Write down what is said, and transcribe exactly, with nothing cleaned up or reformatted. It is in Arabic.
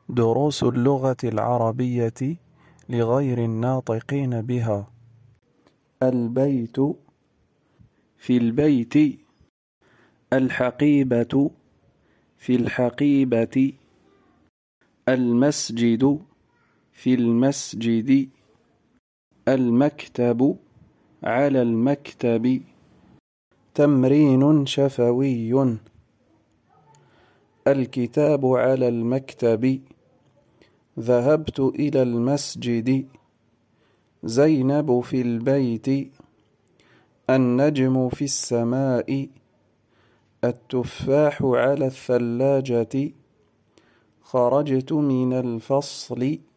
دروس اللغة العربية لغير الناطقين بها. البيت، في البيت. الحقيبة، في الحقيبة. المسجد، في المسجد. المكتب، على المكتب. تمرين شفوي. الكتاب على المكتب. ذهبت إلى المسجد. زينب في البيت. النجم في السماء. التفاح على الثلاجة. خرجت من الفصل.